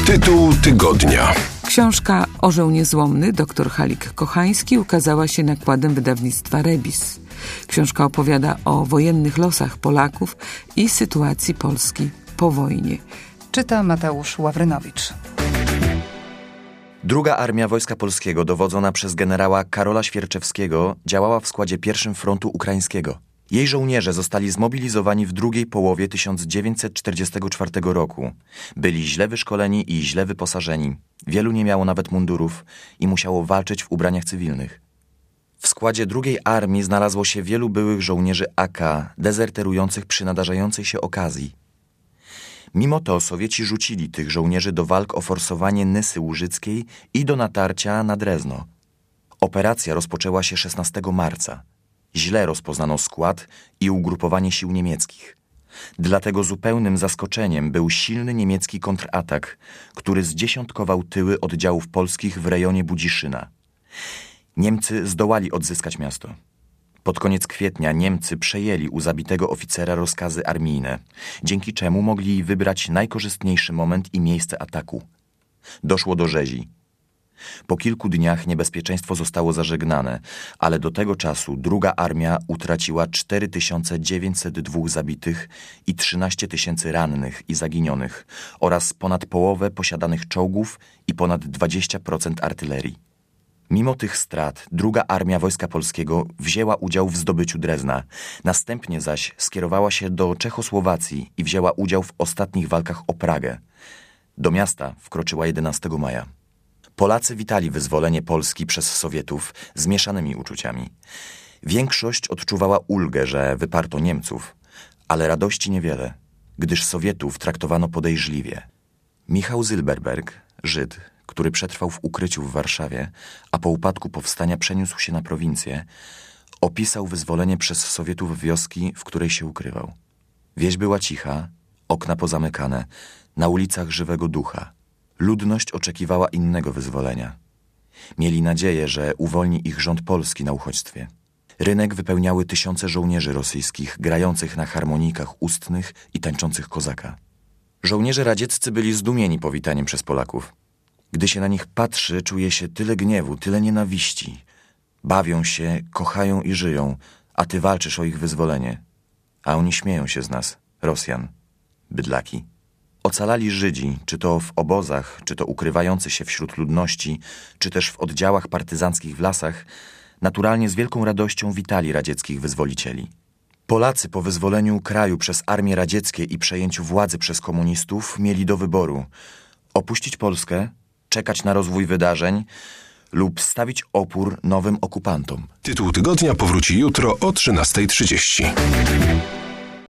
Tytuł tygodnia. Książka Orzeł Niezłomny, dr Halik Kochański, ukazała się nakładem wydawnictwa Rebis. Książka opowiada o wojennych losach Polaków i sytuacji Polski po wojnie. Czyta Mateusz Ławrynowicz. Druga Armia Wojska Polskiego, dowodzona przez generała Karola Świerczewskiego, działała w składzie I Frontu Ukraińskiego. Jej żołnierze zostali zmobilizowani w drugiej połowie 1944 roku. Byli źle wyszkoleni i źle wyposażeni. Wielu nie miało nawet mundurów i musiało walczyć w ubraniach cywilnych. W składzie drugiej armii znalazło się wielu byłych żołnierzy AK, dezerterujących przy nadarzającej się okazji. Mimo to Sowieci rzucili tych żołnierzy do walk o forsowanie Nysy Łużyckiej i do natarcia na Drezno. Operacja rozpoczęła się 16 marca. Źle rozpoznano skład i ugrupowanie sił niemieckich. Dlatego zupełnym zaskoczeniem był silny niemiecki kontratak, który zdziesiątkował tyły oddziałów polskich w rejonie Budziszyna. Niemcy zdołali odzyskać miasto. Pod koniec kwietnia Niemcy przejęli u zabitego oficera rozkazy armijne, dzięki czemu mogli wybrać najkorzystniejszy moment i miejsce ataku. Doszło do rzezi. Po kilku dniach niebezpieczeństwo zostało zażegnane, ale do tego czasu druga armia utraciła 4902 zabitych i 13 000 rannych i zaginionych oraz ponad połowę posiadanych czołgów i ponad 20% artylerii. Mimo tych strat druga Armia Wojska Polskiego wzięła udział w zdobyciu Drezna, następnie zaś skierowała się do Czechosłowacji i wzięła udział w ostatnich walkach o Pragę. Do miasta wkroczyła 11 maja. Polacy witali wyzwolenie Polski przez Sowietów z mieszanymi uczuciami. Większość odczuwała ulgę, że wyparto Niemców, ale radości niewiele, gdyż Sowietów traktowano podejrzliwie. Michał Zylberberg, Żyd, który przetrwał w ukryciu w Warszawie, a po upadku powstania przeniósł się na prowincję, opisał wyzwolenie przez Sowietów wioski, w której się ukrywał. Wieś była cicha, okna pozamykane, na ulicach żywego ducha. Ludność oczekiwała innego wyzwolenia. Mieli nadzieję, że uwolni ich rząd polski na uchodźstwie. Rynek wypełniały tysiące żołnierzy rosyjskich, grających na harmonikach ustnych i tańczących kozaka. Żołnierze radzieccy byli zdumieni powitaniem przez Polaków. Gdy się na nich patrzy, czuje się tyle gniewu, tyle nienawiści. Bawią się, kochają i żyją, a ty walczysz o ich wyzwolenie. A oni śmieją się z nas, Rosjan, bydlaki. Ocalali Żydzi, czy to w obozach, czy to ukrywający się wśród ludności, czy też w oddziałach partyzanckich w lasach, naturalnie z wielką radością witali radzieckich wyzwolicieli. Polacy po wyzwoleniu kraju przez armie radzieckie i przejęciu władzy przez komunistów mieli do wyboru opuścić Polskę, czekać na rozwój wydarzeń lub stawić opór nowym okupantom. Tytuł tygodnia powróci jutro o 13:30.